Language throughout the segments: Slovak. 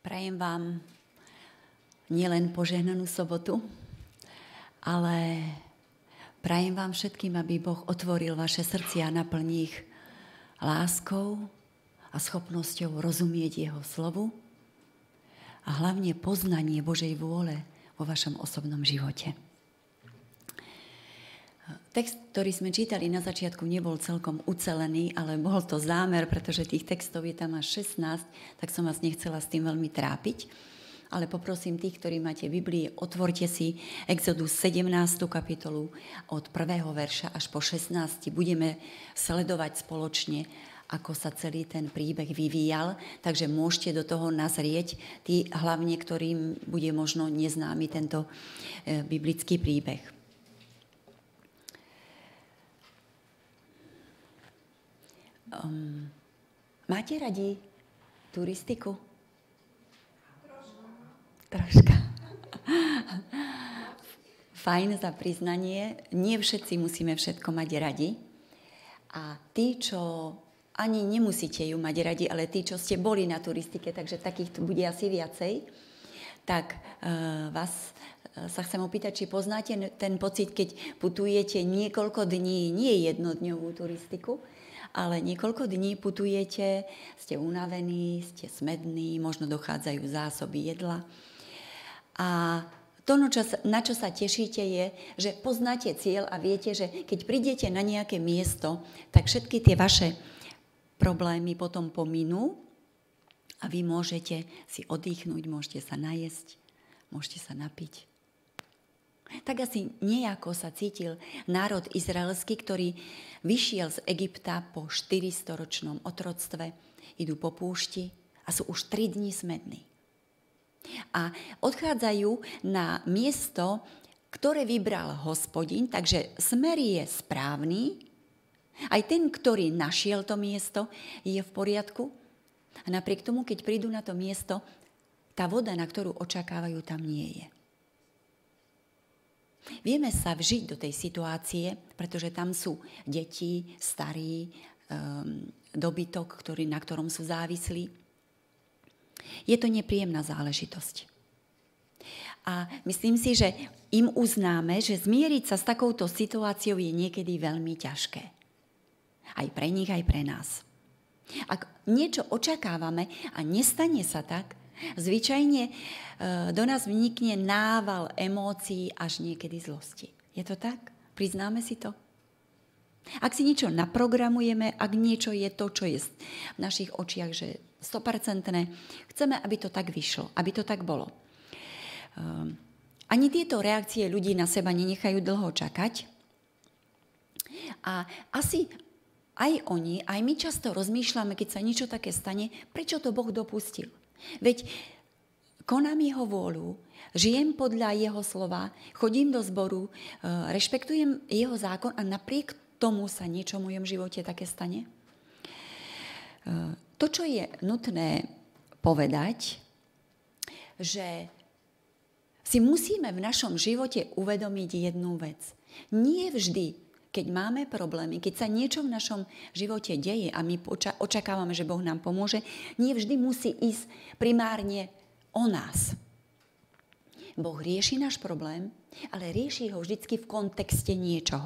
Prajem vám nielen požehnanú sobotu, ale prajem vám všetkým, aby Boh otvoril vaše srdcia a naplní ich láskou a schopnosťou rozumieť Jeho slovu a hlavne poznanie Božej vôle vo vašom osobnom živote. Text, ktorý sme čítali na začiatku, nebol celkom ucelený, ale bol to zámer, pretože tých textov je tam až 16, tak som vás nechcela s tým veľmi trápiť. Ale poprosím tých, ktorí máte Biblie, otvorte si Exodus 17. kapitolu od 1. verša až po 16. Budeme sledovať spoločne, ako sa celý ten príbeh vyvíjal, takže môžete do toho nazrieť, tí hlavne, ktorým bude možno neznámy tento biblický príbeh. Máte radi turistiku? Troška. Fajn za priznanie. Nie všetci musíme všetko mať radi. A tí, čo ani nemusíte ju mať radi, ale tí, čo ste boli na turistike, takže takých tu bude asi viacej, tak vás sa chcem opýtať, či poznáte ten pocit, keď putujete niekoľko dní, nie jednodňovú turistiku, ale niekoľko dní putujete, ste unavení, ste smední, možno dochádzajú zásoby jedla. A to, na čo sa tešíte, je, že poznáte cieľ a viete, že keď prídete na nejaké miesto, tak všetky tie vaše problémy potom pominú a vy môžete si oddychnúť, môžete sa najesť, môžete sa napiť. Tak asi nejako sa cítil národ izraelský, ktorý vyšiel z Egypta po 400-ročnom otroctve, idú po púšti a sú už 3 dní smední. A odchádzajú na miesto, ktoré vybral Hospodin, takže smer je správny. Aj ten, ktorý našiel to miesto, je v poriadku. A napriek tomu, keď prídu na to miesto, tá voda, na ktorú očakávajú, tam nie je. Vieme sa vžiť do tej situácie, pretože tam sú deti, starí, dobytok, na ktorom sú závislí. Je to nepríjemná záležitosť. A myslím si, že im uznáme, že zmieriť sa s takouto situáciou je niekedy veľmi ťažké. Aj pre nich, aj pre nás. Ak niečo očakávame a nestane sa tak, zvyčajne do nás vnikne nával emócií až niekedy zlosti. Je to tak? Priznáme si to? Ak si niečo naprogramujeme, ak niečo je to, čo je v našich očiach, že 100%, chceme, aby to tak vyšlo, aby to tak bolo. Ani tieto reakcie ľudí na seba nenechajú dlho čakať. A asi aj oni, aj my často rozmýšľame, keď sa niečo také stane, prečo to Boh dopustil. Veď konám jeho vôľu, žijem podľa jeho slova, chodím do zboru, rešpektujem jeho zákon a napriek tomu sa niečo v mojom živote také stane. To, čo je nutné povedať, že si musíme v našom živote uvedomiť jednu vec. Nie vždy, keď máme problémy, keď sa niečo v našom živote deje a my očakávame, že Boh nám pomôže, nie vždy musí ísť primárne o nás. Boh rieši náš problém, ale rieši ho vždycky v kontexte niečoho.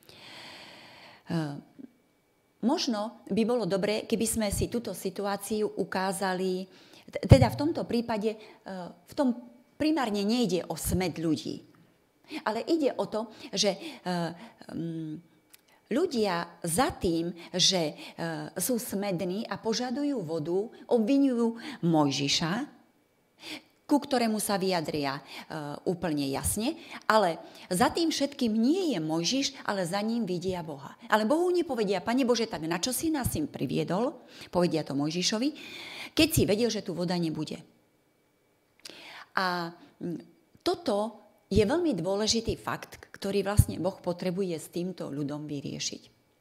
Možno by bolo dobré, keby sme si túto situáciu ukázali, teda v tomto prípade, v tom primárne nejde o smäd ľudí, ale ide o to, že ľudia za tým, že sú smední a požadujú vodu, obviňujú Mojžiša, ku ktorému sa vyjadria úplne jasne, ale za tým všetkým nie je Mojžiš, ale za ním vidia Boha. Ale Bohu nepovedia, Pane Bože, tak na čo si nás sem priviedol, povedia to Mojžišovi, keď si vedel, že tu voda nebude. A toto je veľmi dôležitý fakt, ktorý vlastne Boh potrebuje s týmto ľudom vyriešiť.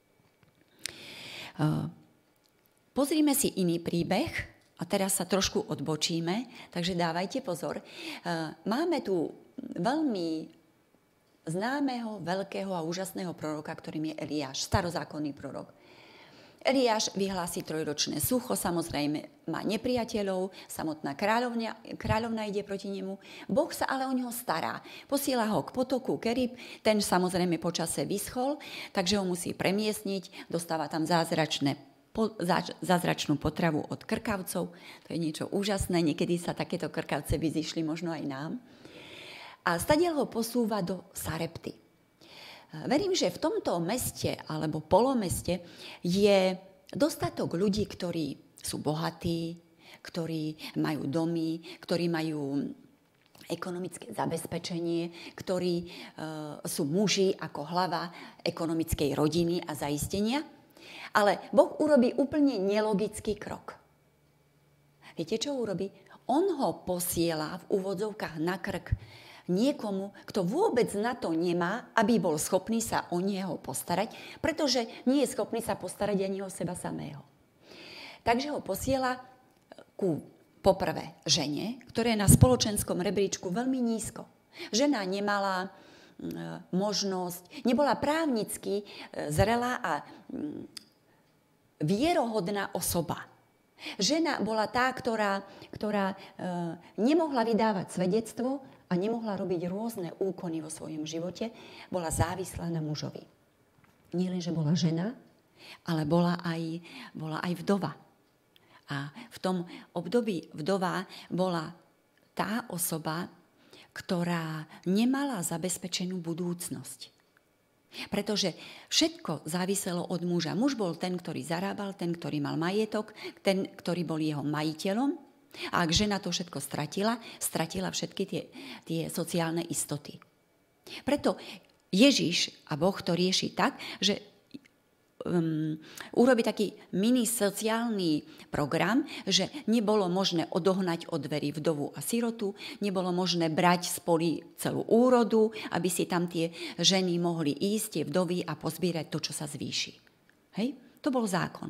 Pozrime si iný príbeh. A teraz sa trošku odbočíme, takže dávajte pozor. Máme tu veľmi známeho, veľkého a úžasného proroka, ktorým je Eliáš, starozákonný prorok. Eliáš vyhlási 3-ročné sucho, samozrejme má nepriateľov, samotná kráľovna ide proti nemu. Boh sa ale o neho stará. Posiela ho k potoku Kerib, ten samozrejme počase vyschol, takže ho musí premiestniť, dostáva tam zázračnú potravu od krkavcov. To je niečo úžasné, niekedy sa takéto krkavce vyzišli možno aj nám. A stadiaľ ho posúva do Sarepty. Verím, že v tomto meste alebo polomeste je dostatok ľudí, ktorí sú bohatí, ktorí majú domy, ktorí majú ekonomické zabezpečenie, ktorí sú muži ako hlava ekonomickej rodiny a zaistenia. Ale Boh urobí úplne nelogický krok. Viete, čo urobí? On ho posiela v úvodzovkách na krk niekomu, kto vôbec na to nemá, aby bol schopný sa o neho postarať, pretože nie je schopný sa postarať ani o seba samého. Takže ho posiela ku poprvé žene, ktorá je na spoločenskom rebríčku veľmi nízko. Žena nemala možnosť, nebola právnicky zrelá a vierohodná osoba. Žena bola tá, ktorá nemohla vydávať svedectvo a nemohla robiť rôzne úkony vo svojom živote, bola závislá na mužovi. Nie len, že bola žena, ale bola aj vdova. A v tom období vdova bola tá osoba, ktorá nemala zabezpečenú budúcnosť. Pretože všetko záviselo od muža. Muž bol ten, ktorý zarábal, ten, ktorý mal majetok, ten, ktorý bol jeho majiteľom. A ak žena to všetko stratila všetky tie sociálne istoty. Preto Ježiš a Boh to rieši tak, že urobí taký mini sociálny program, že nebolo možné odohnať od dverí vdovu a sirotu, nebolo možné brať z polí celú úrodu, aby si tam tie ženy mohli ísť, tie vdovy a pozbierať to, čo sa zvýši. Hej? To bol zákon.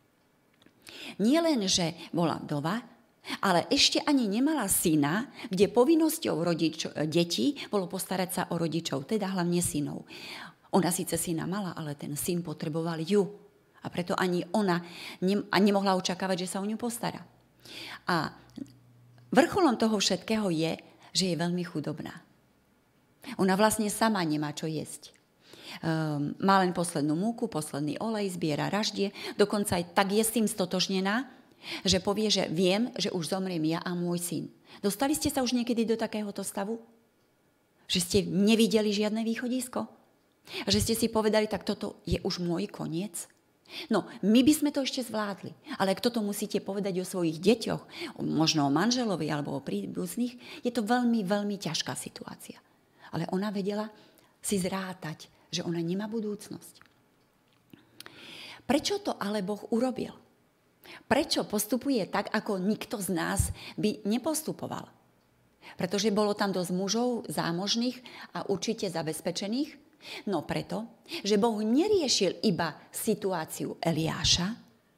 Nie len, že bola vdova, ale ešte ani nemala syna, kde povinnosťou detí bolo postarať sa o rodičov, teda hlavne synov. Ona síce syna mala, ale ten syn potreboval ju. A preto ani ona nemohla očakávať, že sa o ňu postará. A vrcholom toho všetkého je, že je veľmi chudobná. Ona vlastne sama nemá čo jesť. Má len poslednú múku, posledný olej, zbiera raždie, dokonca aj tak je s tým stotožnená, že povie, že viem, že už zomriem ja a môj syn. Dostali ste sa už niekedy do takéhoto stavu? Že ste nevideli žiadne východisko? A že ste si povedali, tak toto je už môj koniec? No, my by sme to ešte zvládli. Ale ak toto musíte povedať o svojich deťoch, možno o manželovi alebo o príbuzných, je to veľmi, veľmi ťažká situácia. Ale ona vedela si zrátať, že ona nemá budúcnosť. Prečo to ale Boh urobil? Prečo postupuje tak, ako nikto z nás by nepostupoval? Pretože bolo tam dosť mužov zámožných a určite zabezpečených? No preto, že Boh neriešil iba situáciu Eliáša,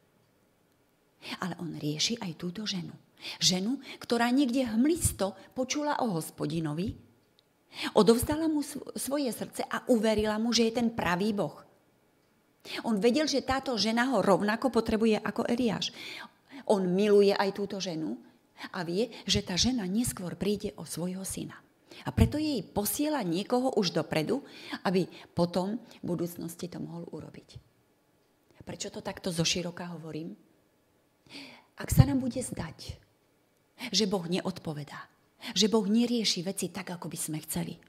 ale on rieši aj túto ženu. Ženu, ktorá niekde hmlisto počula o Hospodinovi, odovzdala mu svoje srdce a uverila mu, že je ten pravý Boh. On vedel, že táto žena ho rovnako potrebuje ako Eliáš. On miluje aj túto ženu a vie, že tá žena neskôr príde o svojho syna. A preto jej posiela niekoho už dopredu, aby potom v budúcnosti to mohol urobiť. Prečo to takto zoširoka hovorím? Ak sa nám bude zdať, že Boh neodpovedá, že Boh nerieši veci tak, ako by sme chceli,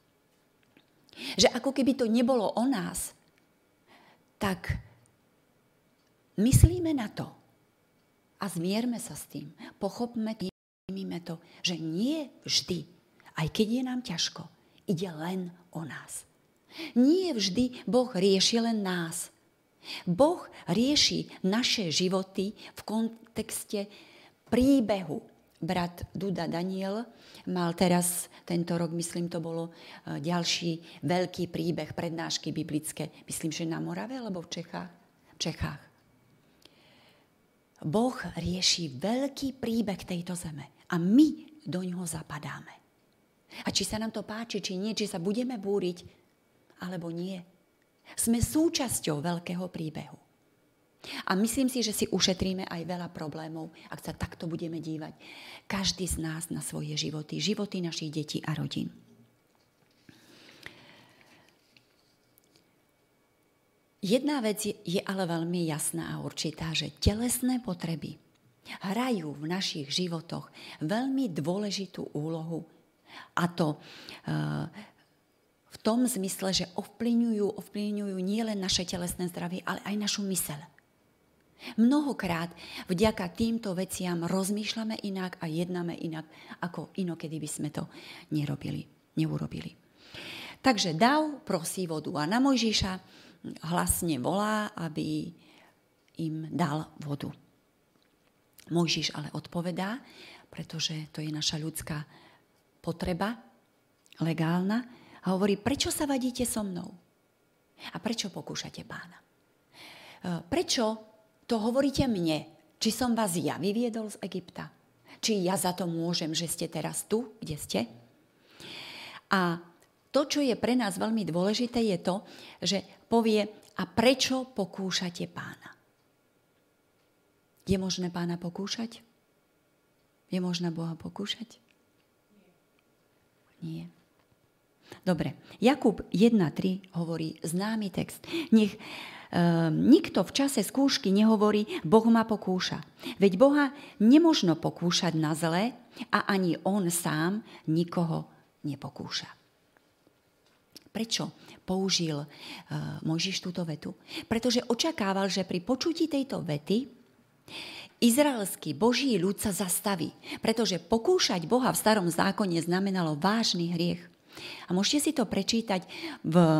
že ako keby to nebolo o nás, tak myslíme na to a zmierme sa s tým. Pochopme to, že nie vždy, aj keď je nám ťažko, ide len o nás. Nie vždy Boh rieši len nás. Boh rieši naše životy v kontexte príbehu. Brat Duda Daniel mal teraz, tento rok, myslím, to bolo ďalší veľký príbeh, prednášky biblické. Myslím, že na Morave alebo v Čechách? V Čechách. Boh rieši veľký príbeh tejto zeme a my do ňoho zapadáme. A či sa nám to páči, či nie, či sa budeme búriť, alebo nie. Sme súčasťou veľkého príbehu. A myslím si, že si ušetríme aj veľa problémov, ak sa takto budeme dívať. Každý z nás na svoje životy, životy našich detí a rodín. Jedna vec je ale veľmi jasná a určitá, že telesné potreby hrajú v našich životoch veľmi dôležitú úlohu. A to v tom zmysle, že ovplyvňujú nielen naše telesné zdravie, ale aj našu myseľ. Mnohokrát vďaka týmto veciam rozmýšľame inak a jednáme inak, ako inokedy by sme to neurobili. Takže Dáv prosí vodu a na Mojžiša hlasne volá, aby im dal vodu. Mojžiš ale odpovedá, pretože to je naša ľudská potreba, legálna, a hovorí, prečo sa vadíte so mnou? A prečo pokúšate Pána? Prečo to hovoríte mne? Či som vás ja vyviedol z Egypta? Či ja za to môžem, že ste teraz tu, kde ste? A to, čo je pre nás veľmi dôležité, je to, že povie, a prečo pokúšate Pána? Je možné Pána pokúšať? Je možné Boha pokúšať? Nie. Dobre, Jakub 1.3 hovorí známy text. Nech nikto v čase skúšky nehovorí, Boh ma pokúša. Veď Boha nemožno pokúšať na zlé a ani on sám nikoho nepokúša. Prečo použil Mojžiš túto vetu? Pretože očakával, že pri počutí tejto vety izraelský Boží ľud sa zastaví. Pretože pokúšať Boha v starom zákone znamenalo vážny hriech. A môžete si to prečítať v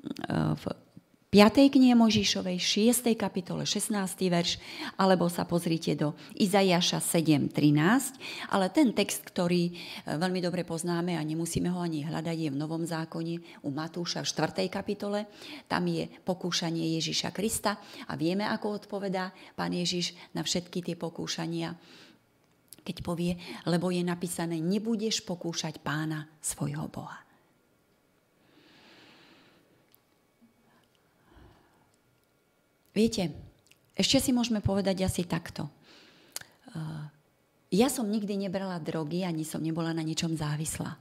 5. knihe Mojžišovej, 6. kapitole, 16. verš, alebo sa pozrite do Izaiáša 7.13, ale ten text, ktorý veľmi dobre poznáme a nemusíme ho ani hľadať, je v Novom zákone u Matúša v 4. kapitole. Tam je pokúšanie Ježiša Krista a vieme, ako odpovedá Pán Ježiš na všetky tie pokúšania, keď povie, lebo je napísané, nebudeš pokúšať Pána svojho Boha. Viete, ešte si môžeme povedať asi takto. Ja som nikdy nebrala drogy, ani som nebola na ničom závislá.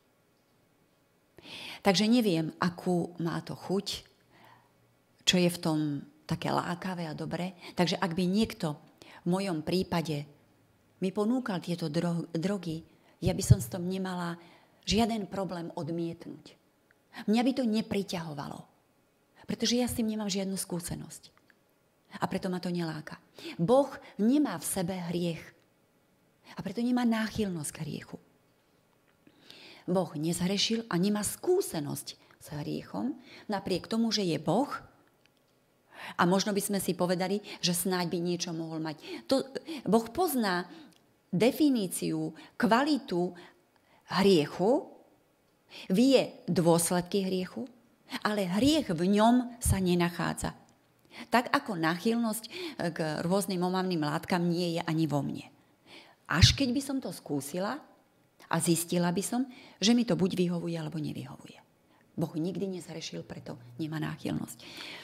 Takže neviem, akú má to chuť, čo je v tom také lákavé a dobré. Takže ak by niekto v mojom prípade mi ponúkal tieto drogy, ja by som s tom nemala žiaden problém odmietnúť. Mňa by to nepriťahovalo, pretože ja s tým nemám žiadnu skúsenosť. A preto ma to neláka. Boh nemá v sebe hriech. A preto nemá náchylnosť k hriechu. Boh nezhrešil a nemá skúsenosť s hriechom, napriek tomu, že je Boh. A možno by sme si povedali, že snáď by niečo mohol mať. Boh pozná definíciu, kvalitu hriechu, vie dôsledky hriechu, ale hriech v ňom sa nenachádza. Tak ako náchylnosť k rôznym omamným látkam nie je ani vo mne. Až keď by som to skúsila a zistila by som, že mi to buď vyhovuje, alebo nevyhovuje. Boh nikdy nezhrešil, preto nemá náchylnosť.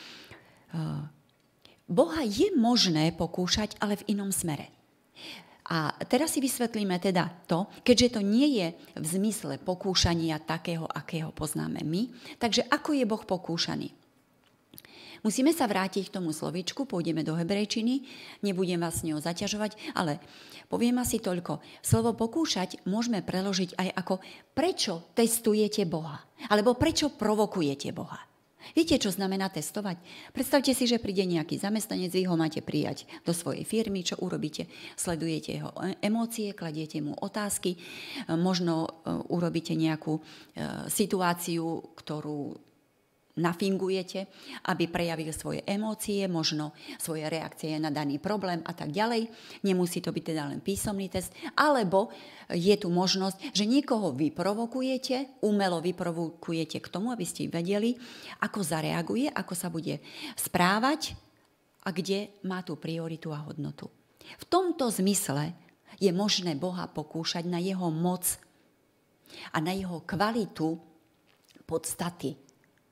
Boha je možné pokúšať, ale v inom smere. A teraz si vysvetlíme teda to, keďže to nie je v zmysle pokúšania takého, akého poznáme my, takže ako je Boh pokúšaný? Musíme sa vrátiť k tomu slovíčku, pôjdeme do hebrejčiny, nebudem vás s ňou zaťažovať, ale poviem asi toľko. Slovo pokúšať môžeme preložiť aj ako prečo testujete Boha, alebo prečo provokujete Boha. Viete, čo znamená testovať? Predstavte si, že príde nejaký zamestnanec, vy ho máte prijať do svojej firmy, čo urobíte? Sledujete jeho emócie, kladiete mu otázky, možno urobíte nejakú situáciu, ktorú nafingujete, aby prejavil svoje emócie, možno svoje reakcie na daný problém a tak ďalej. Nemusí to byť teda len písomný test, alebo je tu možnosť, že niekoho vyprovokujete, umelo vyprovokujete k tomu, aby ste vedeli, ako zareaguje, ako sa bude správať a kde má tú prioritu a hodnotu. V tomto zmysle je možné Boha pokúšať na jeho moc a na jeho kvalitu podstaty.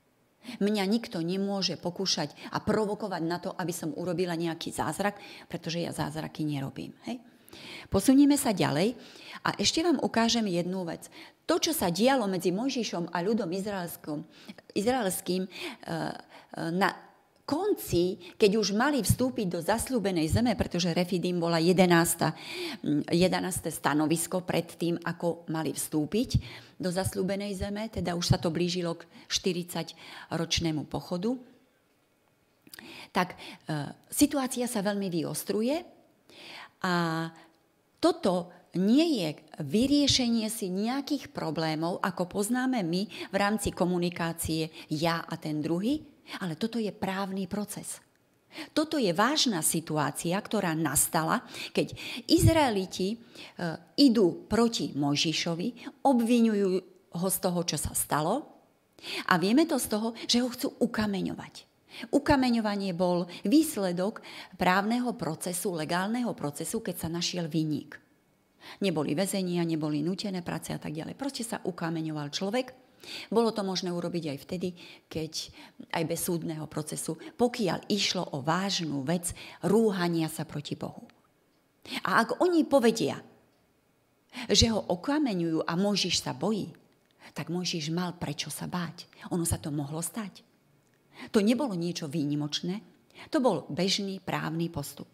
Mňa nikto nemôže pokúšať a provokovať na to, aby som urobila nejaký zázrak, pretože ja zázraky nerobím. Hej? Posunieme sa ďalej a ešte vám ukážem jednu vec. To, čo sa dialo medzi Mojžišom a ľudom izraelským na konci, keď už mali vstúpiť do zasľúbenej zeme, pretože Refidim bola 11. stanovisko pred tým, ako mali vstúpiť do zasľúbenej zeme, teda už sa to blížilo k 40-ročnému pochodu, tak situácia sa veľmi vyostruje a toto nie je vyriešenie si nejakých problémov, ako poznáme my v rámci komunikácie ja a ten druhý, ale toto je právny proces. Toto je vážna situácia, ktorá nastala, keď Izraeliti idú proti Mojžišovi, obviňujú ho z toho, čo sa stalo a vieme to z toho, že ho chcú ukameňovať. Ukameňovanie bol výsledok právneho procesu, legálneho procesu, keď sa našiel vinník. Neboli väzenia, neboli nútené práce a tak ďalej. Proste sa ukameňoval človek. Bolo to možné urobiť aj vtedy, keď aj bez súdneho procesu, pokiaľ išlo o vážnu vec rúhania sa proti Bohu. A ak oni povedia, že ho okameňujú a Mojžiš sa bojí, tak Mojžiš mal prečo sa báť. Ono sa to mohlo stať. To nebolo niečo výnimočné, to bol bežný právny postup.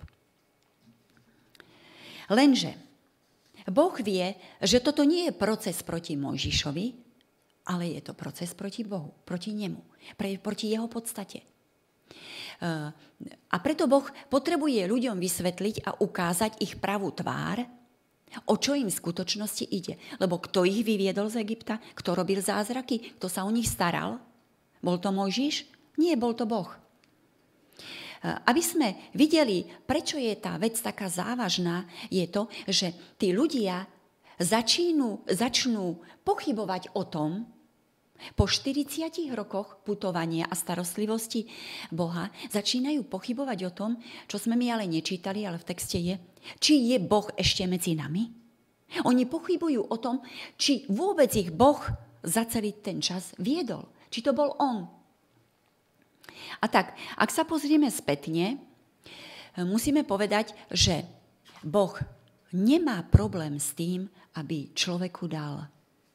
Lenže Boh vie, že toto nie je proces proti Mojžišovi, ale je to proces proti Bohu, proti nemu, proti jeho podstate. A preto Boh potrebuje ľuďom vysvetliť a ukázať ich pravú tvár, o čo im v skutočnosti ide. Lebo kto ich vyviedol z Egypta? Kto robil zázraky? Kto sa o nich staral? Bol to Mojžiš? Nie, bol to Boh. Aby sme videli, prečo je tá vec taká závažná, je to, že tí ľudia začnú pochybovať o tom, po 40 rokoch putovania a starostlivosti Boha, začínajú pochybovať o tom, čo sme my ale nečítali, ale v texte je, či je Boh ešte medzi nami. Oni pochybujú o tom, či vôbec ich Boh za celý ten čas viedol, či to bol on. A tak, ak sa pozrieme spätne, musíme povedať, že Boh nemá problém s tým, aby človeku dal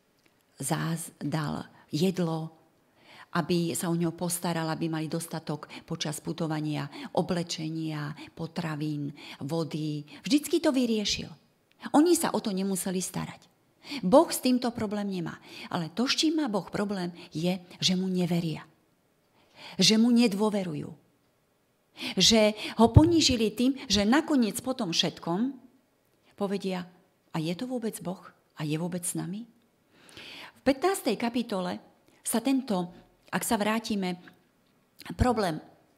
jedlo, aby sa o ňo postaral, aby mali dostatok počas putovania, oblečenia, potravín, vody. Vždycky to vyriešil. Oni sa o to nemuseli starať. Boh s týmto problém nemá. Ale to, s čím má Boh problém, je, že mu neveria. Že mu nedôverujú. Že ho ponížili tým, že nakoniec po tom všetkom povedia, a je to vôbec Boh? A je vôbec s nami? V 15. kapitole sa tento, ak sa vrátime, problém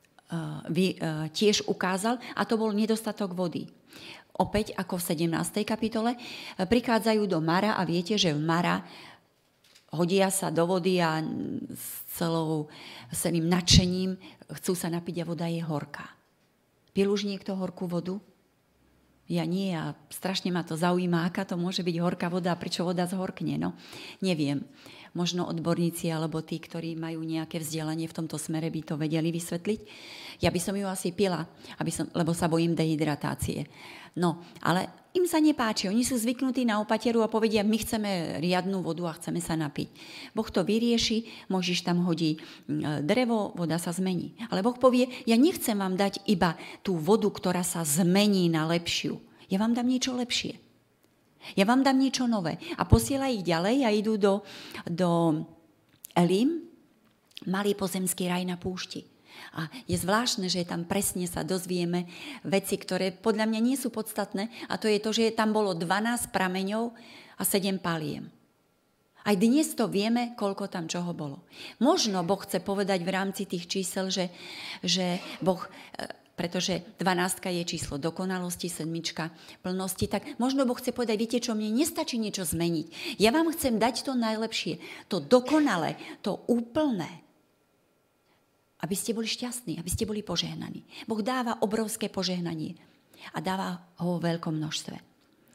tiež ukázal a to bol nedostatok vody. Opäť ako v 17. kapitole prichádzajú do Mara a viete, že v Mara hodia sa do vody a s celým nadšením chcú sa napiť a voda je horká. Pil už niekto horkú vodu? Ja nie a strašne ma to zaujíma, aká to môže byť horká voda a prečo voda zhorkne. No, neviem. Možno odborníci alebo tí, ktorí majú nejaké vzdelanie v tomto smere, by to vedeli vysvetliť. Ja by som ju asi pila, lebo sa bojím dehydratácie. No, ale im sa nepáči. Oni sú zvyknutí na opateru a povedia, my chceme riadnu vodu a chceme sa napiť. Boh to vyrieši, Mojžiš tam hodí drevo, voda sa zmení. Ale Boh povie, ja nechcem vám dať iba tú vodu, ktorá sa zmení na lepšiu. Ja vám dám niečo lepšie. Ja vám dám niečo nové. A posiela ich ďalej a idú do Elim, malý pozemský raj na púšti. A je zvláštne, že tam presne sa dozvieme veci, ktoré podľa mňa nie sú podstatné. A to je to, že tam bolo 12 prameňov a 7 paliem. Aj dnes to vieme, koľko tam čoho bolo. Možno Boh chce povedať v rámci tých čísel, že Boh, pretože 12 je číslo dokonalosti, 7 plnosti, tak možno Boh chce povedať, viete čo, mne nestačí niečo zmeniť. Ja vám chcem dať to najlepšie, to dokonalé, to úplné. Aby ste boli šťastní, aby ste boli požehnaní. Boh dáva obrovské požehnanie a dáva ho vo veľkom množstve.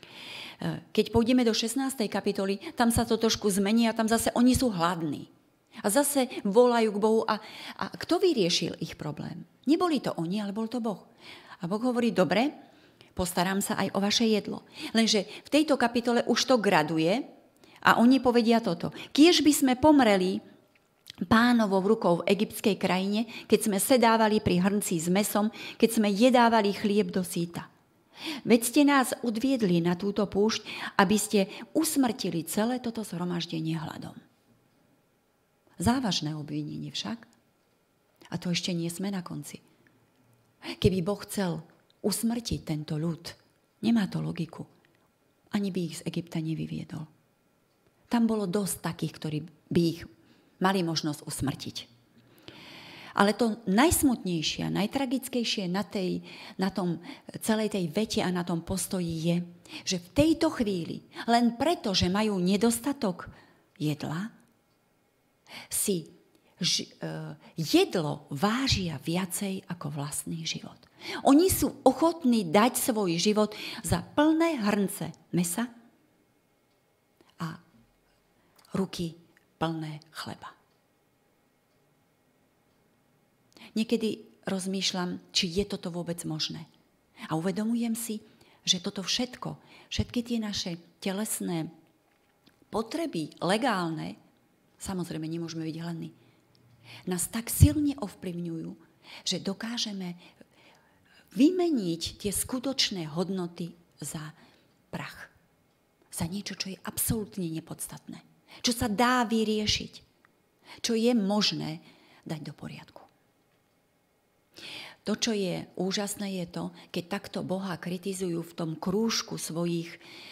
Keď pôjdeme do 16. kapitoly, tam sa to trošku zmení a tam zase oni sú hladní. A zase volajú k Bohu. A kto vyriešil ich problém? Neboli to oni, ale bol to Boh. A Boh hovorí, dobre, postarám sa aj o vaše jedlo. Lenže v tejto kapitole už to graduje a oni povedia toto. Kiež by sme pomreli Pánovou rukou v egyptskej krajine, keď sme sedávali pri hrnci s mesom, keď sme jedávali chlieb do síta. Veď ste nás odviedli na túto púšť, aby ste usmrtili celé toto zhromaždenie hladom. Závažné obvinenie však. A to ešte nie sme na konci. Keby Boh chcel usmrtiť tento ľud, nemá to logiku. Ani by ich z Egypta nevyviedol. Tam bolo dosť takých, ktorí by ich mali možnosť usmrtiť. Ale to najsmutnejšie a najtragickejšie na tom celej tej vete a na tom postoji je, že v tejto chvíli, len preto, že majú nedostatok jedla, si jedlo vážia viacej ako vlastný život. Oni sú ochotní dať svoj život za plné hrnce mesa a ruky plné chleba. Niekedy rozmýšľam, či je toto vôbec možné. A uvedomujem si, že toto všetky tie naše telesné potreby, legálne, samozrejme nemôžeme byť hladní, nás tak silne ovplyvňujú, že dokážeme vymeniť tie skutočné hodnoty za prach. Za niečo, čo je absolútne nepodstatné. Čo sa dá vyriešiť. Čo je možné dať do poriadku. To, čo je úžasné, je to, keď takto Boha kritizujú v tom krúžku svojich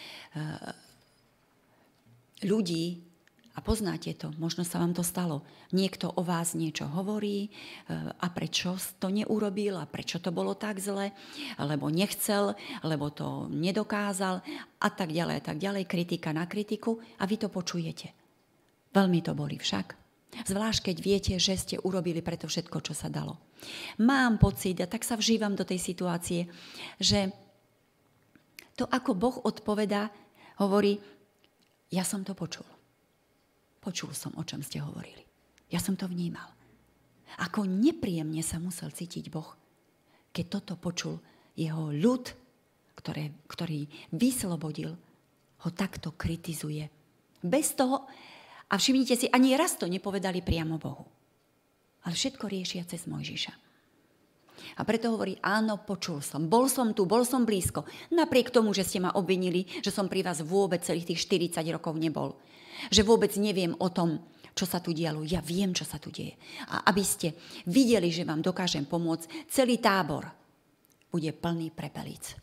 ľudí. A poznáte to, možno sa vám to stalo. Niekto o vás niečo hovorí a prečo to neurobil a prečo to bolo tak zle, lebo nechcel, lebo to nedokázal a tak ďalej, kritika na kritiku a vy to počujete. Veľmi to boli však. Zvlášť, keď viete, že ste urobili preto všetko, čo sa dalo. Mám pocit, a tak sa vžívam do tej situácie, že to, ako Boh odpovedá, hovorí, ja som to počul. Počul som, o čom ste hovorili. Ja som to vnímal. Ako nepríjemne sa musel cítiť Boh, keď toto počul jeho ľud, ktorý vyslobodil, ho takto kritizuje. Bez toho, a všimnite si, ani raz to nepovedali priamo Bohu. Ale všetko riešia cez Mojžiša. A preto hovorí, áno, počul som, bol som tu, bol som blízko. Napriek tomu, že ste ma obvinili, že som pri vás vôbec celých tých 40 rokov nebol. Že vôbec neviem o tom, čo sa tu dialo. Ja viem, čo sa tu deje. A aby ste videli, že vám dokážem pomôcť, celý tábor bude plný prepelíc.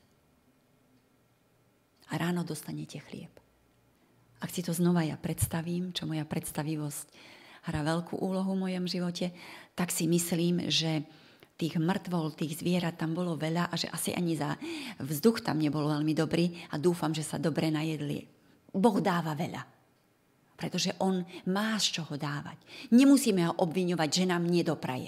A ráno dostanete chlieb. Ak si to znova ja predstavím, čo moja predstavivosť hrá veľkú úlohu v mojom živote, tak si myslím, že tých mŕtvol, tých zvierat tam bolo veľa a že asi ani za vzduch tam nebol veľmi dobrý a dúfam, že sa dobre najedli. Boh dáva veľa. Pretože on má z čoho dávať. Nemusíme ho obviňovať, že nám nedopraje.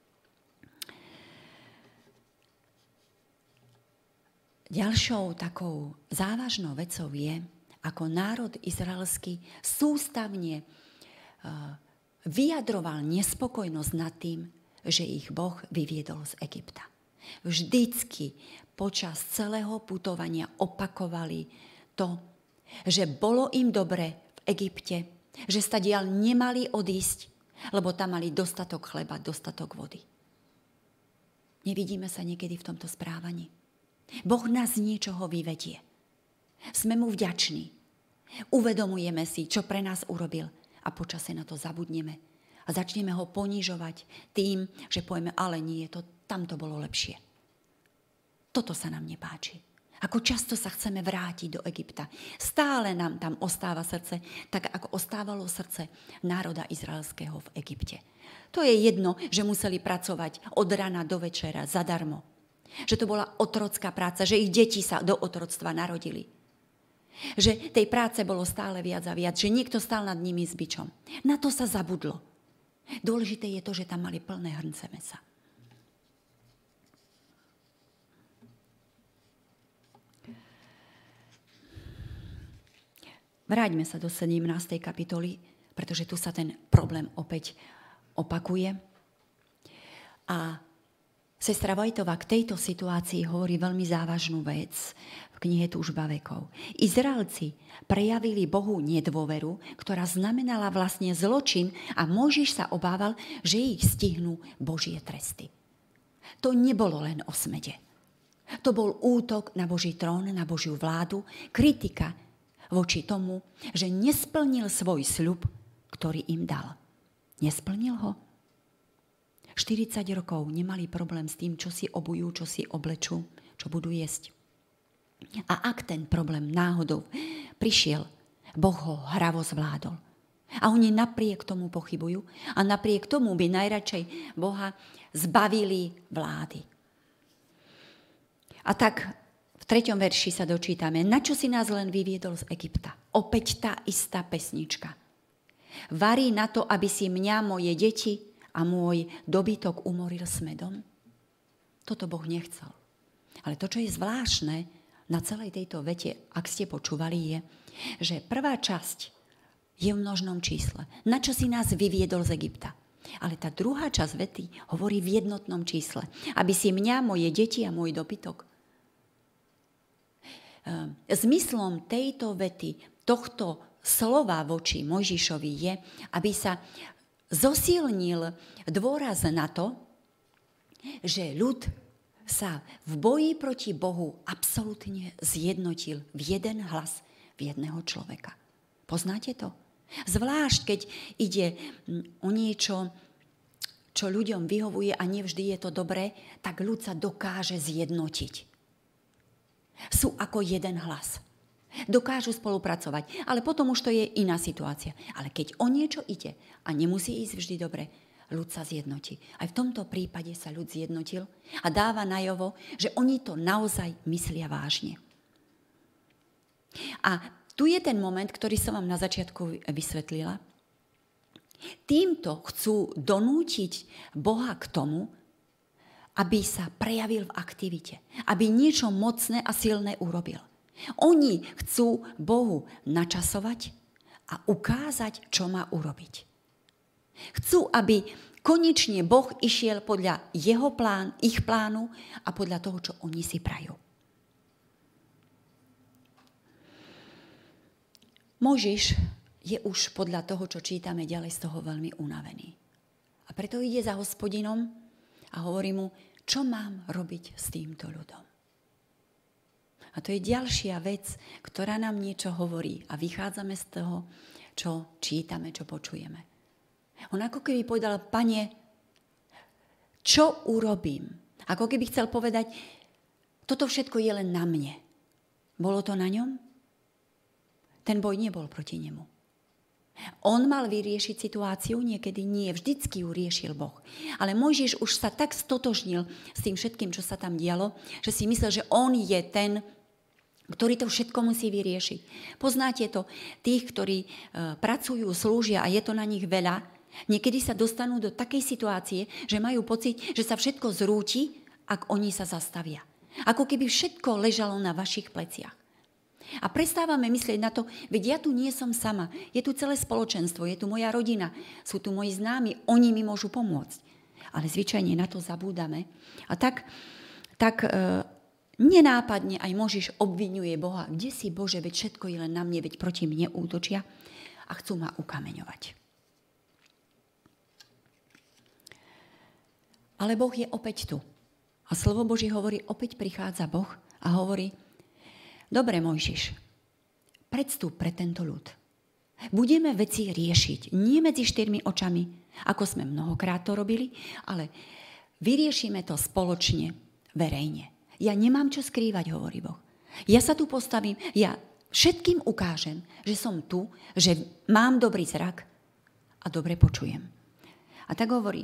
Ďalšou takou závažnou vecou je, ako národ izraelský sústavne vyjadroval nespokojnosť nad tým, že ich Boh vyviedol z Egypta. Vždycky počas celého putovania opakovali to, že bolo im dobre v Egypte, že stadiaľ nemali odísť, lebo tam mali dostatok chleba, dostatok vody. Nevidíme sa niekedy v tomto správaní. Boh nás z niečoho vyvedie. Sme mu vďační. Uvedomujeme si, čo pre nás urobil a počase na to zabudneme a začneme ho ponižovať tým, že povieme, ale nie, tam to bolo lepšie. Toto sa nám nepáči. Ako často sa chceme vrátiť do Egypta. Stále nám tam ostáva srdce, tak ako ostávalo srdce národa izraelského v Egypte. To je jedno, že museli pracovať od rana do večera zadarmo. Že to bola otrocká práca, že ich deti sa do otroctva narodili. Že tej práce bolo stále viac a viac, že niekto stál nad nimi s bičom. Na to sa zabudlo. Dôležité je to, že tam mali plné hrnce mesa. Vráťme sa do 17. kapitoly. pretože tu sa ten problém opäť opakuje. A sestra Vojtová k tejto situácii hovorí veľmi závažnú vec v knihe Túžba vekov. Izraelci prejavili Bohu nedôveru, ktorá znamenala vlastne zločin a Mojžiš sa obával, že ich stihnú Božie tresty. To nebolo len o smede. To bol útok na Boží trón, na Božiu vládu, kritika voči tomu, že nesplnil svoj sľub, ktorý im dal. Nesplnil ho? 40 rokov nemali problém s tým, čo si obujú, čo si oblečú, čo budú jesť. A ak ten problém náhodou prišiel, Boh ho hravo zvládol. A oni napriek tomu pochybujú a napriek tomu by najradšej Boha zbavili vlády. A tak v 3. verši sa dočítame, na čo si nás len vyviedol z Egypta. Opäť tá istá pesnička. Varí na to, aby si mňa, moje deti a môj dobytok umoril smedom? Toto Boh nechcel. Ale to, čo je zvláštne na celej tejto vete, ak ste počúvali, je, že prvá časť je v množnom čísle. Na čo si nás vyviedol z Egypta? Ale tá druhá časť vety hovorí v jednotnom čísle. Aby si mňa, moje deti a môj dobytok. Zmyslom tejto vety, tohto slova voči Mojžišovi je, aby sa zosilnil dôraz na to, že ľud sa v boji proti Bohu absolútne zjednotil v jeden hlas, v jedného človeka. Poznáte to? Zvlášť, keď ide o niečo, čo ľuďom vyhovuje a nevždy je to dobré, tak ľud sa dokáže zjednotiť. Sú ako jeden hlas. Dokážu spolupracovať, ale potom už to je iná situácia. Ale keď o niečo ide a nemusí ísť vždy dobre, ľud sa zjednotí. Aj v tomto prípade sa ľud zjednotil a dáva najavo, že oni to naozaj myslia vážne. A tu je ten moment, ktorý som vám na začiatku vysvetlila. Týmto chcú donútiť Boha k tomu, aby sa prejavil v aktivite, aby niečo mocné a silné urobil. Oni chcú Bohu načasovať a ukázať, čo má urobiť. Chcú, aby konečne Boh išiel podľa ich plánu a podľa toho, čo oni si prajú. Mojžiš je už podľa toho, čo čítame ďalej, z toho veľmi unavený. A preto ide za Hospodinom a hovorí mu, čo mám robiť s týmto ľudom. A to je ďalšia vec, ktorá nám niečo hovorí a vychádzame z toho, čo čítame, čo počujeme. On ako keby povedal, Pane, čo urobím? Ako keby chcel povedať, toto všetko je len na mne. Bolo to na ňom? Ten boj nebol proti nemu. On mal vyriešiť situáciu, niekedy nie, vždycky ju riešil Boh. Ale Mojžiš už sa tak stotožnil s tým všetkým, čo sa tam dialo, že si myslel, že on je ten, ktorý to všetko musí vyriešiť. Poznáte to, tých, ktorí pracujú, slúžia a je to na nich veľa, niekedy sa dostanú do takej situácie, že majú pocit, že sa všetko zrúti, ak oni sa zastavia. Ako keby všetko ležalo na vašich pleciach. A prestávame myslieť na to, veď ja tu nie som sama, je tu celé spoločenstvo, je tu moja rodina, sú tu moji známi, oni mi môžu pomôcť. Ale zvyčajne na to zabúdame. A tak nenápadne aj Mojžiš obviňuje Boha. Kde si, Bože, veď všetko je len na mne, veď proti mne útočia a chcú ma ukameňovať. Ale Boh je opäť tu. A slovo Boží hovorí, opäť prichádza Boh a hovorí, dobre, Mojžiš, predstúp pre tento ľud. Budeme veci riešiť, nie medzi štyrmi očami, ako sme mnohokrát to robili, ale vyriešime to spoločne, verejne. Ja nemám čo skrývať, hovorí Boh. Ja sa tu postavím, ja všetkým ukážem, že som tu, že mám dobrý zrak a dobre počujem. A tak hovorí,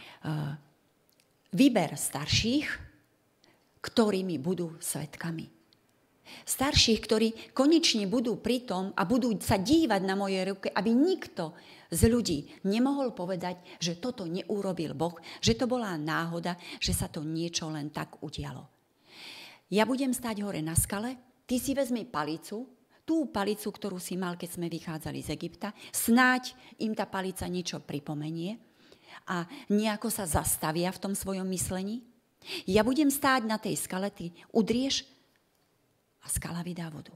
vyber starších, ktorí mi budú svedkami. Starších, ktorí konečne budú pri tom a budú sa dívať na moje ruky, aby nikto z ľudí nemohol povedať, že toto neurobil Boh, že to bola náhoda, že sa to niečo len tak udialo. Ja budem stáť hore na skale, ty si vezmi palicu, tú palicu, ktorú si mal, keď sme vychádzali z Egypta, snáď im tá palica niečo pripomenie a nejako sa zastavia v tom svojom myslení. Ja budem stáť na tej skale, ty udrieš a skala vydá vodu.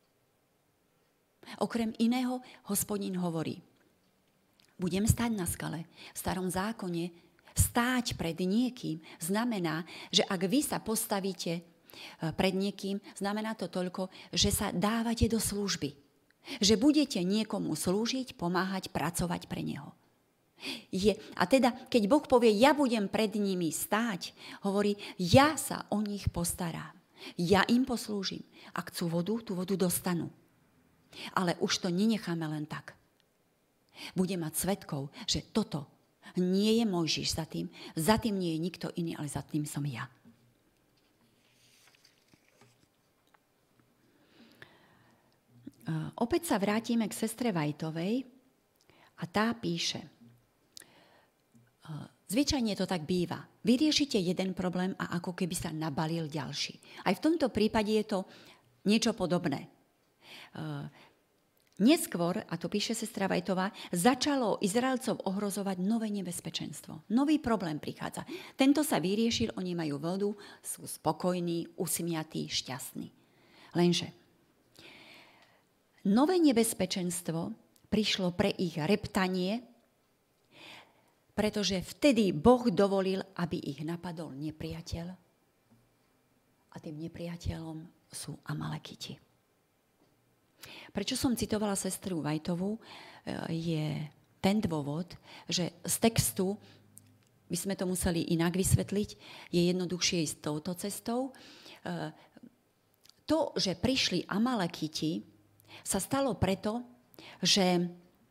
Okrem iného, Hospodin hovorí, budem stáť na skale. V starom zákone stáť pred niekým znamená, že ak vy sa postavíte pred niekým, znamená to toľko, že sa dávate do služby. Že budete niekomu slúžiť, pomáhať, pracovať pre neho. A teda, keď Boh povie, ja budem pred nimi stáť, hovorí, ja sa o nich postarám. Ja im poslúžim. Ak chcú vodu, tú vodu dostanú. Ale už to nenecháme len tak. Bude mať svedkov, že toto nie je Mojžiš za tým nie je nikto iný, ale za tým som ja. Opäť sa vrátime k sestre Vajtovej a tá píše, zvyčajne to tak býva. Vyriešite jeden problém a ako keby sa nabalil ďalší. Aj v tomto prípade je to niečo podobné. Neskôr, a to píše sestra Vajtová, začalo Izraelcov ohrozovať nové nebezpečenstvo. Nový problém prichádza. Tento sa vyriešil, oni majú vodu, sú spokojní, usmiatí, šťastní. Lenže nové nebezpečenstvo prišlo pre ich reptanie, pretože vtedy Boh dovolil, aby ich napadol nepriateľ. A tým nepriateľom sú Amalekiti. Prečo som citovala sestru Vajtovú, je ten dôvod, že z textu by sme to museli inak vysvetliť, je jednoduchšie ísť touto cestou. To, že prišli Amalekiti, sa stalo preto, že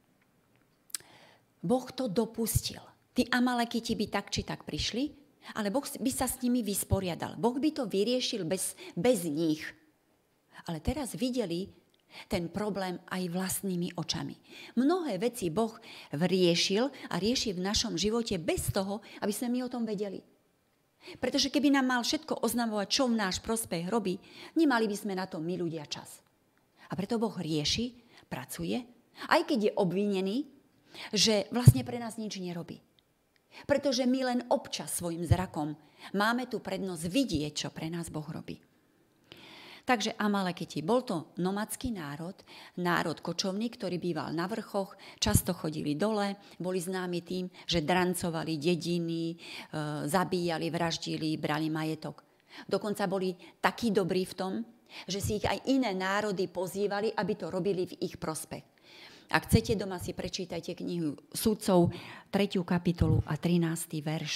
Boh to dopustil. Tí Amalekiti by tak či tak prišli, ale Boh by sa s nimi vysporiadal. Boh by to vyriešil bez nich. Ale teraz videli ten problém aj vlastnými očami. Mnohé veci Boh riešil a rieši v našom živote bez toho, aby sme my o tom vedeli. Pretože keby nám mal všetko oznamovať, čo v náš prospech robí, nemali by sme na to my ľudia čas. A preto Boh rieši, pracuje, aj keď je obvinený, že vlastne pre nás nič nerobí. Pretože my len občas svojim zrakom máme tú prednosť vidieť, čo pre nás Boh robí. Takže Amalekiti, bol to nomadský národ kočovný, ktorý býval na vrchoch, často chodili dole, boli známi tým, že drancovali dediny, zabíjali, vraždili, brali majetok. Dokonca boli takí dobrí v tom, že si ich aj iné národy pozývali, aby to robili v ich prospech. Ak chcete, doma si prečítajte knihu Sudcov, 3. kapitolu a 13. verš.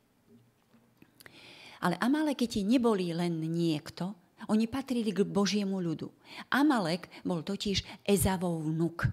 Ale Amalekiti neboli len niekto, oni patrili k Božiemu ľudu. Amalek bol totiž Ezavov vnuk.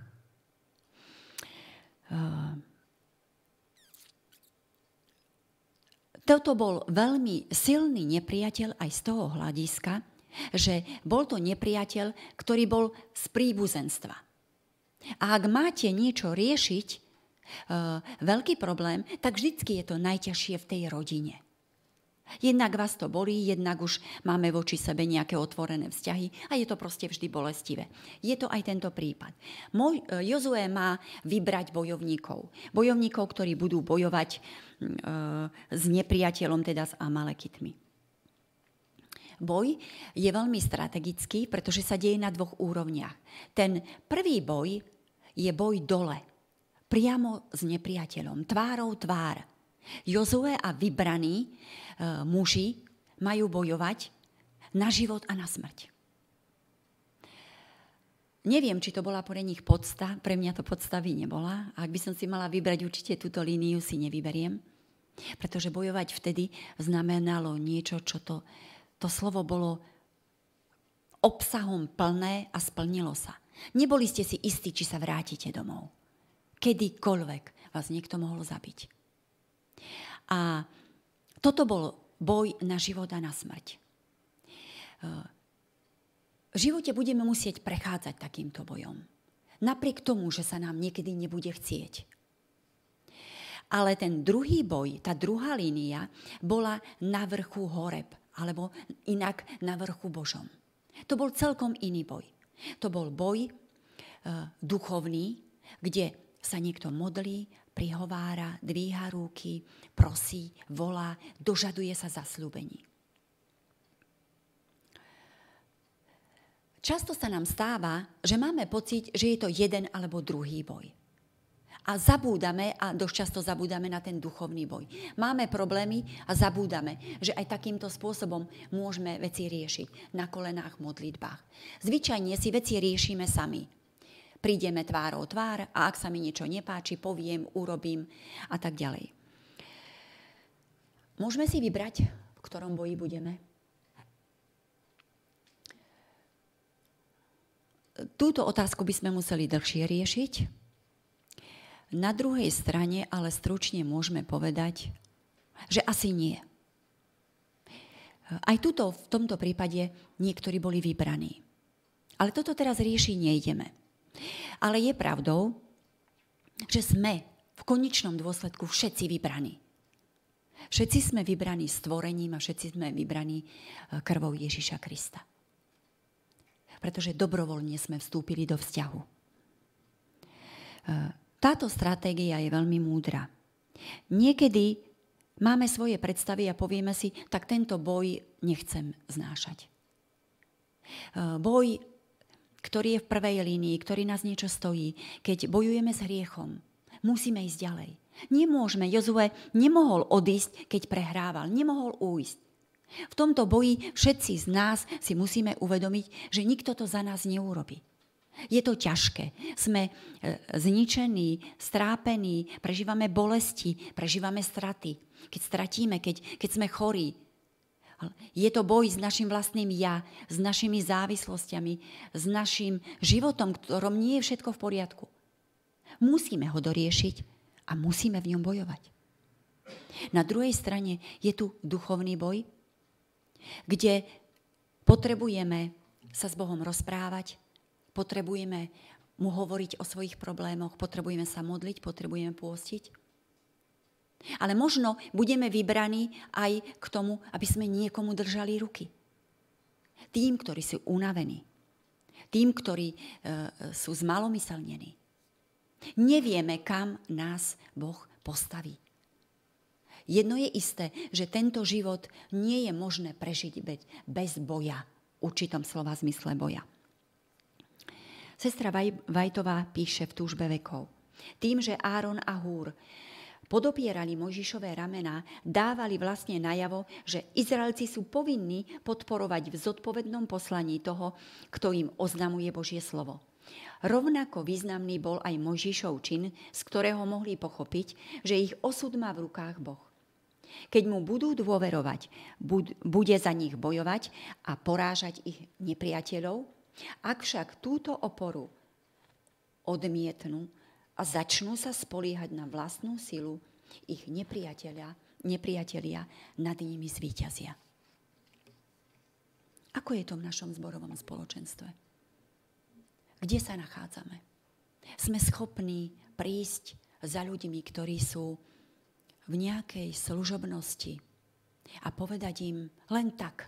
Toto bol veľmi silný nepriateľ aj z toho hľadiska, že bol to nepriateľ, ktorý bol z príbuzenstva. A ak máte niečo riešiť, veľký problém, tak vždycky je to najťažšie v tej rodine. Jednak vás to bolí, jednak už máme voči sebe nejaké otvorené vzťahy a je to proste vždy bolestivé. Je to aj tento prípad. Jozue má vybrať bojovníkov. Bojovníkov, ktorí budú bojovať s nepriateľom, teda s Amalekitmi. Boj je veľmi strategický, pretože sa deje na dvoch úrovniach. Ten prvý boj je boj dole, priamo s nepriateľom, tvárou tvár. Jozue a vybraní muži majú bojovať na život a na smrť. Neviem, či to bola pre nich podsta, pre mňa to podstavy nebola. A ak by som si mala vybrať, určite túto líniu si nevyberiem, pretože bojovať vtedy znamenalo niečo, čo to slovo bolo obsahom plné a splnilo sa. Neboli ste si istí, či sa vrátite domov. Kedykoľvek vás niekto mohol zabiť. A toto bol boj na život a na smrť. V živote budeme musieť prechádzať takýmto bojom. Napriek tomu, že sa nám niekedy nebude chcieť. Ale ten druhý boj, tá druhá línia, bola na vrchu Horeb, alebo inak na vrchu Božom. To bol celkom iný boj. To bol boj duchovný, kde sa niekto modlí, prihovára, dvíha ruky, prosí, volá, dožaduje sa zasľúbení. Často sa nám stáva, že máme pocit, že je to jeden alebo druhý boj. A zabúdame, a dosť často zabúdame na ten duchovný boj. Máme problémy a zabúdame, že aj takýmto spôsobom môžeme veci riešiť na kolenách, modlitbách. Zvyčajne si veci riešime sami. Prídeme tvárou tvár a ak sa mi niečo nepáči, poviem, urobím a tak ďalej. Môžeme si vybrať, v ktorom boji budeme? Túto otázku by sme museli dlhšie riešiť. Na druhej strane ale stručne môžeme povedať, že asi nie. Aj v tomto prípade niektorí boli vybraní. Ale toto teraz riešiť nejdeme. Ale je pravdou, že sme v konečnom dôsledku všetci vybraní. Všetci sme vybraní stvorením a všetci sme vybraní krvou Ježiša Krista. Pretože dobrovoľne sme vstúpili do vzťahu. Táto stratégia je veľmi múdra. Niekedy máme svoje predstavy a povieme si, tak tento boj nechcem znášať. Boj, ktorý je v prvej línii, ktorý nás niečo stojí, keď bojujeme s hriechom, musíme ísť ďalej. Nemôžeme, Jozue nemohol odísť, keď prehrával, nemohol újsť. V tomto boji všetci z nás si musíme uvedomiť, že nikto to za nás neurobí. Je to ťažké. Sme zničení, strápení, prežívame bolesti, prežívame straty. Keď stratíme, keď sme chorí. Je to boj s našim vlastným ja, s našimi závislostiami, s našim životom, ktorom nie je všetko v poriadku. Musíme ho doriešiť a musíme v ňom bojovať. Na druhej strane je tu duchovný boj, kde potrebujeme sa s Bohom rozprávať, potrebujeme mu hovoriť o svojich problémoch, potrebujeme sa modliť, potrebujeme pôstiť. Ale možno budeme vybraní aj k tomu, aby sme niekomu držali ruky. Tým, ktorí sú unavení. Tým, ktorí sú zmalomyselnení. Nevieme, kam nás Boh postaví. Jedno je isté, že tento život nie je možné prežiť bez boja. V určitom slova zmysle boja. Sestra Vajtová píše v Túžbe vekov. Tým, že Áron a Húr podopierali Mojžišové ramená, dávali vlastne najavo, že Izraelci sú povinní podporovať v zodpovednom poslaní toho, kto im oznamuje Božie slovo. Rovnako významný bol aj Mojžišov čin, z ktorého mohli pochopiť, že ich osud má v rukách Boh. Keď mu budú dôverovať, bude za nich bojovať a porážať ich nepriateľov. Ak však túto oporu odmietnú a začnú sa spoliehať na vlastnú silu, ich nepriatelia nad nimi zvíťazia. Ako je to v našom zborovom spoločenstve? Kde sa nachádzame? Sme schopní prísť za ľuďmi, ktorí sú v nejakej služobnosti a povedať im len tak.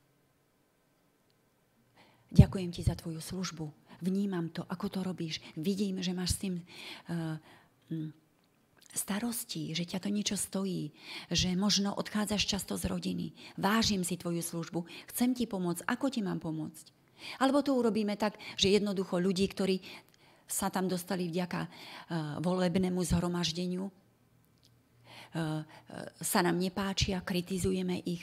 Ďakujem ti za tvoju službu. Vnímam to, ako to robíš. Vidím, že máš s tým starosti, že ťa to niečo stojí, že možno odchádzaš často z rodiny. Vážim si tvoju službu. Chcem ti pomôcť. Ako ti mám pomôcť? Alebo to urobíme tak, že jednoducho ľudí, ktorí sa tam dostali vďaka volebnému zhromaždeniu, sa nám nepáčia, kritizujeme ich,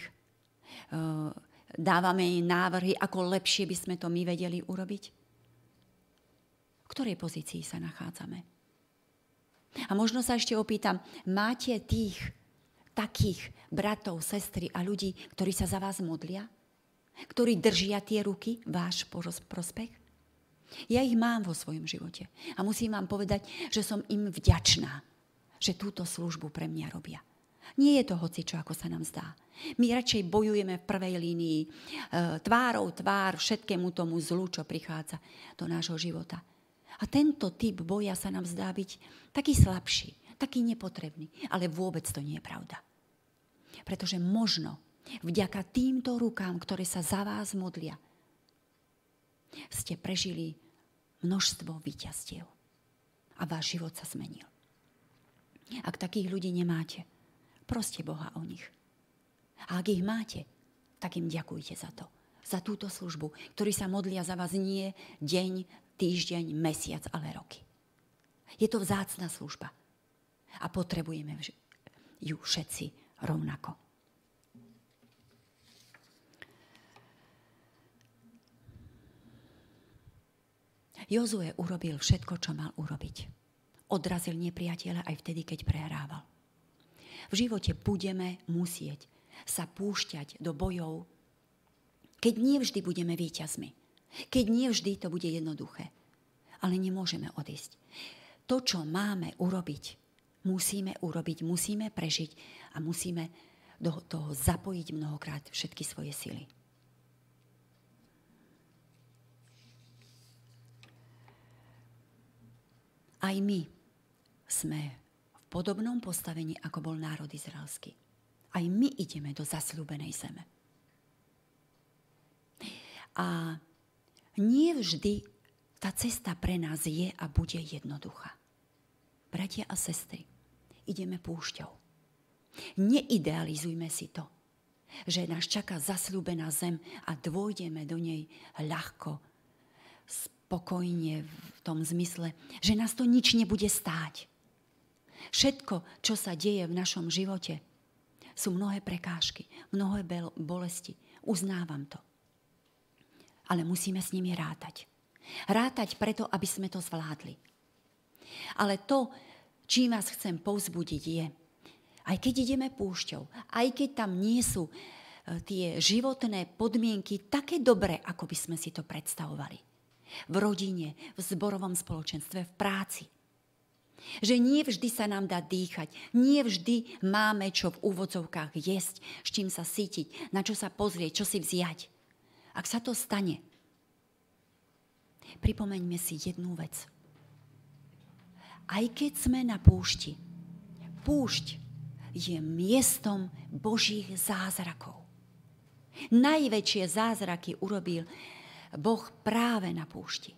dávame im návrhy, ako lepšie by sme to my vedeli urobiť. V ktorej pozícii sa nachádzame? A možno sa ešte opýtam, máte tých takých bratov, sestry a ľudí, ktorí sa za vás modlia? Ktorí držia tie ruky, váš prospech? Ja ich mám vo svojom živote. A musím vám povedať, že som im vďačná, že túto službu pre mňa robia. Nie je to hocičo, ako sa nám zdá. My radšej bojujeme v prvej línii, tvárou tvár všetkému tomu zlu, čo prichádza do nášho života. A tento typ boja sa nám zdá byť taký slabší, taký nepotrebný. Ale vôbec to nie je pravda. Pretože možno vďaka týmto rukám, ktoré sa za vás modlia, ste prežili množstvo víťazstiev a váš život sa zmenil. Ak takých ľudí nemáte, proste Boha o nich. A ak ich máte, tak im ďakujte za to. Za túto službu, ktorí sa modlia za vás nie deň, týždeň, mesiac, ale roky. Je to vzácna služba. A potrebujeme ju všetci rovnako. Jozue urobil všetko, čo mal urobiť. Odrazil nepriateľa aj vtedy, keď prehrával. V živote budeme musieť sa púšťať do bojov, keď nie vždy budeme víťazmi. Keď nie vždy to bude jednoduché. Ale nemôžeme odísť. To, čo máme urobiť, musíme prežiť a musíme do toho zapojiť mnohokrát všetky svoje sily. Aj my sme v podobnom postavení, ako bol národ izraelský. Aj my ideme do zasľúbenej zeme. A nie vždy tá cesta pre nás je a bude jednoduchá. Bratia a sestry, ideme púšťou. Neidealizujme si to, že nás čaká zasľúbená zem a dôjdeme do nej ľahko, spokojne v tom zmysle, že nás to nič nebude stáť. Všetko, čo sa deje v našom živote, sú mnohé prekážky, mnohé bolesti. Uznávam to. Ale musíme s nimi rátať. Rátať preto, aby sme to zvládli. Ale to, čím vás chcem povzbudiť, je, aj keď ideme púšťou, aj keď tam nie sú tie životné podmienky také dobré, ako by sme si to predstavovali. V rodine, v zborovom spoločenstve, v práci. Že nie vždy sa nám dá dýchať, nie vždy máme čo v úvodzovkách jesť, s čím sa sítiť, na čo sa pozrieť, čo si vziať. Ak sa to stane, pripomeňme si jednu vec. Aj keď sme na púšti, púšť je miestom Božích zázrakov. Najväčšie zázraky urobil Boh práve na púšti.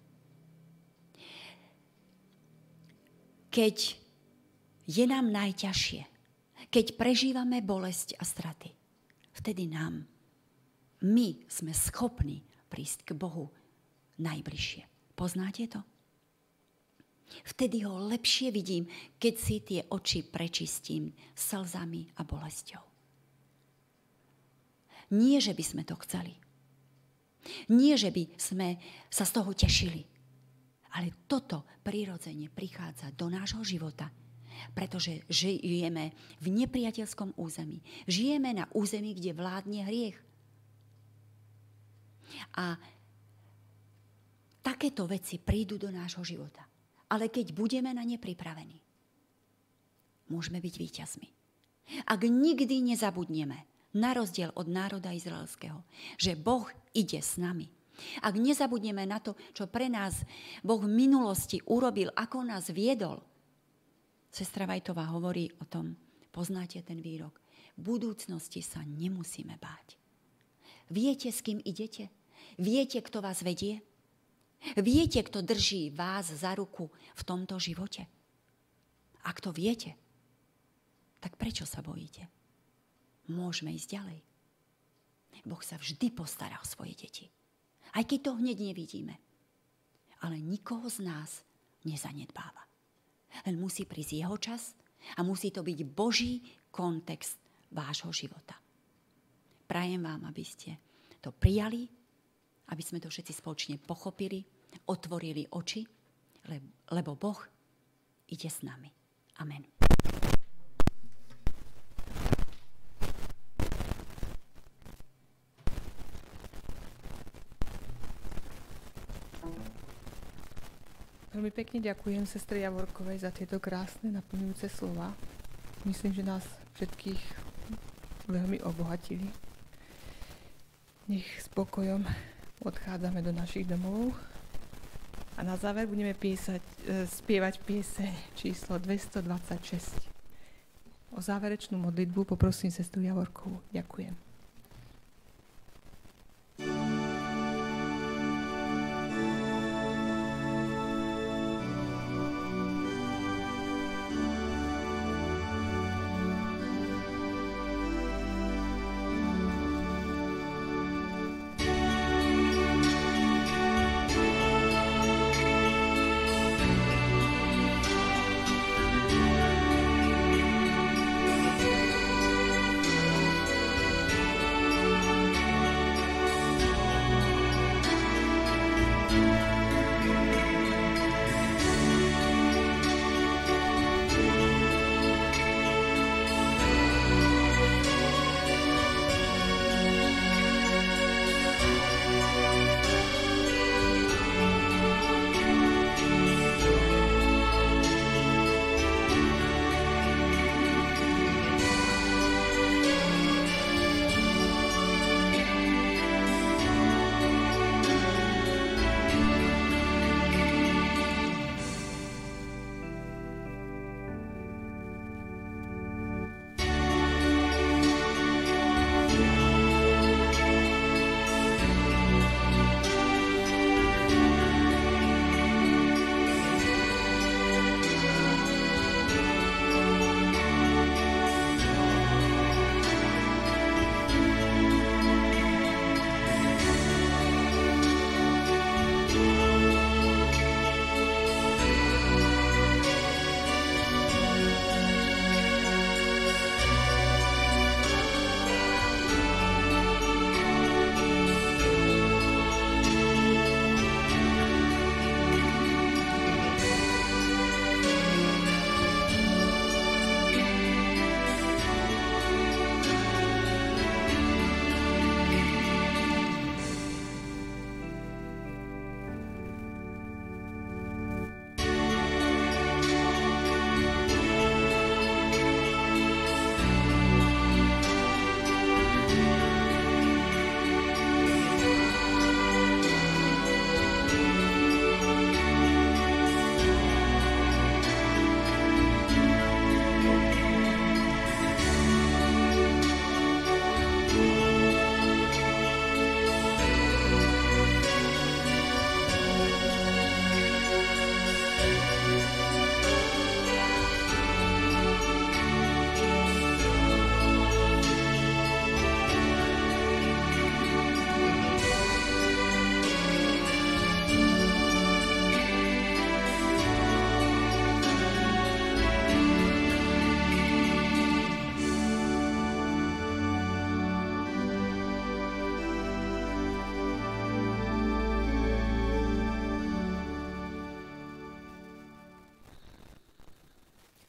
Keď je nám najťažšie, keď prežívame bolesť a straty, vtedy my sme schopní prísť k Bohu najbližšie. Poznáte to? Vtedy ho lepšie vidím, keď si tie oči prečistím slzami a bolesťou. Nie, že by sme to chceli. Nie, že by sme sa z toho tešili. Ale toto prirodzene prichádza do nášho života, pretože žijeme v nepriateľskom území. Žijeme na území, kde vládne hriech. A takéto veci prídu do nášho života. Ale keď budeme na ne pripravení, môžeme byť víťazmi. Ak nikdy nezabudneme, na rozdiel od národa izraelského, že Boh ide s nami. Ak nezabudneme na to, čo pre nás Boh v minulosti urobil, ako nás viedol. Sestra Vajtová hovorí o tom, poznáte ten výrok, v budúcnosti sa nemusíme báť. Viete, s kým idete? Viete, kto vás vedie? Viete, kto drží vás za ruku v tomto živote? Ak to viete, tak prečo sa bojíte? Môžeme ísť ďalej. Boh sa vždy postará o svoje deti. Aj keď to hneď nevidíme. Ale nikoho z nás nezanedbáva. Len musí prísť jeho čas a musí to byť Boží kontext vášho života. Prajem vám, aby ste to prijali, aby sme to všetci spoločne pochopili, otvorili oči, lebo Boh ide s nami. Amen. Veľmi pekne ďakujem sestre Javorkovej za tieto krásne, naplňujúce slova. Myslím, že nás všetkých veľmi obohatili. Nech spokojom odchádzame do našich domov. A na záver budeme spievať pieseň číslo 226. O záverečnú modlitbu poprosím sestru Javorkovú. Ďakujem.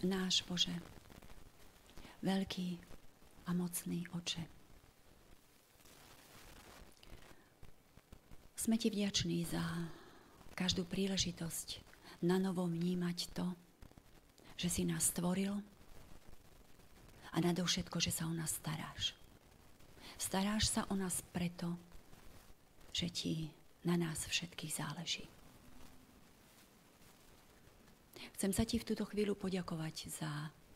Náš Bože, veľký a mocný Oče, sme Ti vďační za každú príležitosť na novo vnímať to, že si nás stvoril a nadovšetko, že sa o nás staráš. Staráš sa o nás preto, že Ti na nás všetkých záleží. Chcem sa Ti v túto chvíľu poďakovať za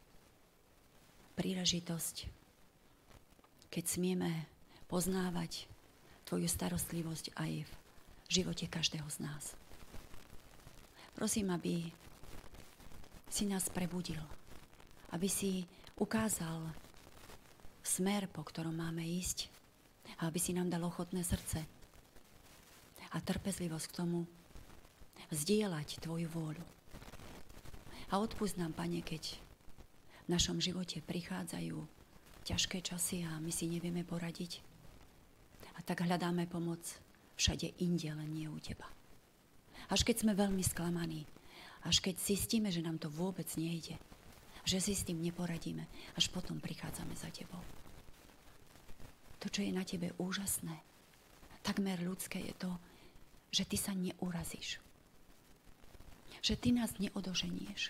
príležitosť, keď smieme poznávať Tvoju starostlivosť aj v živote každého z nás. Prosím, aby si nás prebudil, aby si ukázal smer, po ktorom máme ísť, a aby si nám dal ochotné srdce a trpezlivosť k tomu zdieľať Tvoju vôľu. A odpusť nám, Pane, keď v našom živote prichádzajú ťažké časy a my si nevieme poradiť. A tak hľadáme pomoc všade inde, len nie u Teba. Až keď sme veľmi sklamaní, až keď zistíme, že nám to vôbec nejde, že si s tým neporadíme, až potom prichádzame za Tebou. To, čo je na Tebe úžasné, takmer ľudské, je to, že Ty sa neurazíš. Že Ty nás neodoženieš.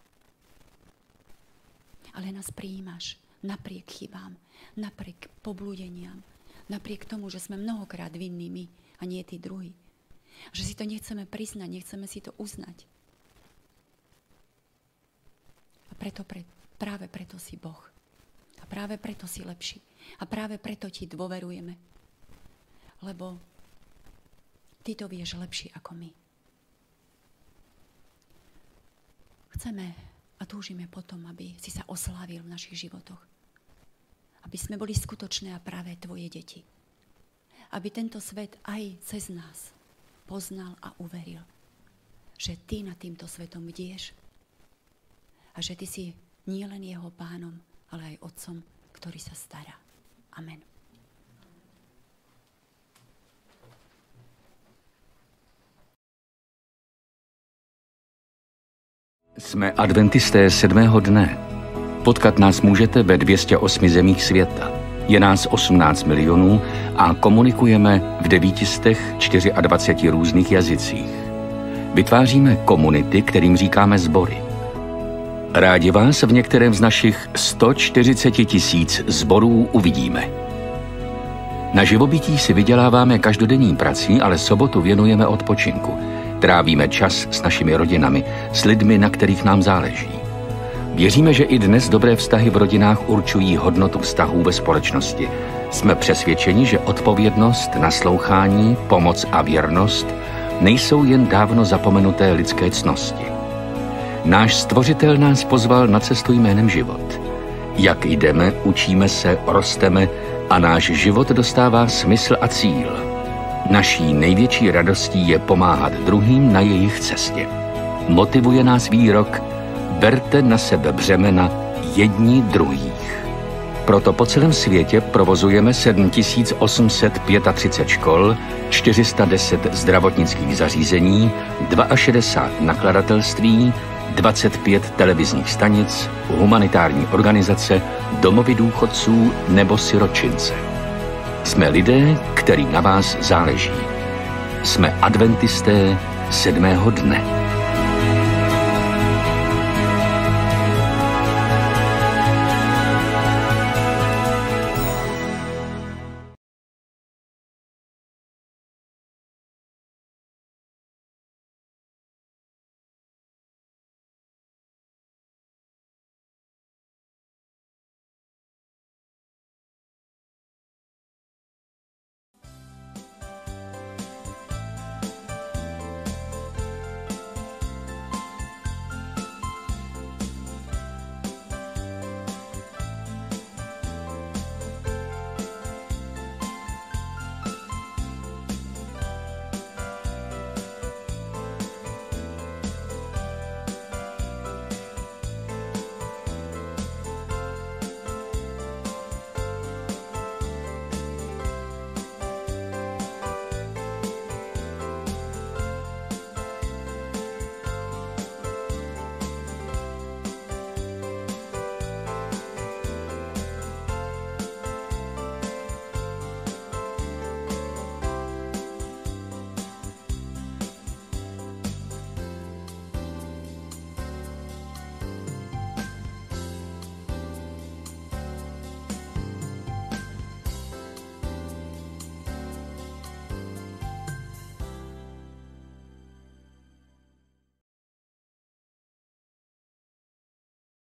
Ale nás prijímaš napriek chybám, napriek poblúdeniam, napriek tomu, že sme mnohokrát vinní my a nie tí druhí. Že si to nechceme priznať, nechceme si to uznať. A práve preto si Boh. A práve preto si lepší. A práve preto Ti dôverujeme. Lebo Ty to vieš lepšie ako my. Chceme a túžime potom, aby si sa oslávil v našich životoch. Aby sme boli skutočné a práve Tvoje deti. Aby tento svet aj cez nás poznal a uveril, že Ty nad týmto svetom bdieš a že Ty si nielen jeho pánom, ale aj otcom, ktorý sa stará. Amen. Jsme adventisté 7. dne. Potkat nás můžete ve 208 zemích světa. Je nás 18 milionů a komunikujeme v 924 různých jazycích. Vytváříme komunity, kterým říkáme sbory. Rádi vás v některém z našich 140 000 sborů uvidíme. Na živobytí si vyděláváme každodenní prací, ale sobotu věnujeme odpočinku. Trávíme čas s našimi rodinami, s lidmi, na kterých nám záleží. Věříme, že i dnes dobré vztahy v rodinách určují hodnotu vztahů ve společnosti. Jsme přesvědčeni, že odpovědnost, naslouchání, pomoc a věrnost nejsou jen dávno zapomenuté lidské ctnosti. Náš Stvořitel nás pozval na cestu jménem život. Jak jdeme, učíme se, rosteme a náš život dostává smysl a cíl. Naší největší radostí je pomáhat druhým na jejich cestě. Motivuje nás výrok: berte na sebe břemena jedni druhých. Proto po celém světě provozujeme 7835 škol, 410 zdravotnických zařízení, 62 nakladatelství, 25 televizních stanic, humanitární organizace, domovy důchodců nebo siročince. Jsme lidé, který na vás záleží. Jsme adventisté 7. dne.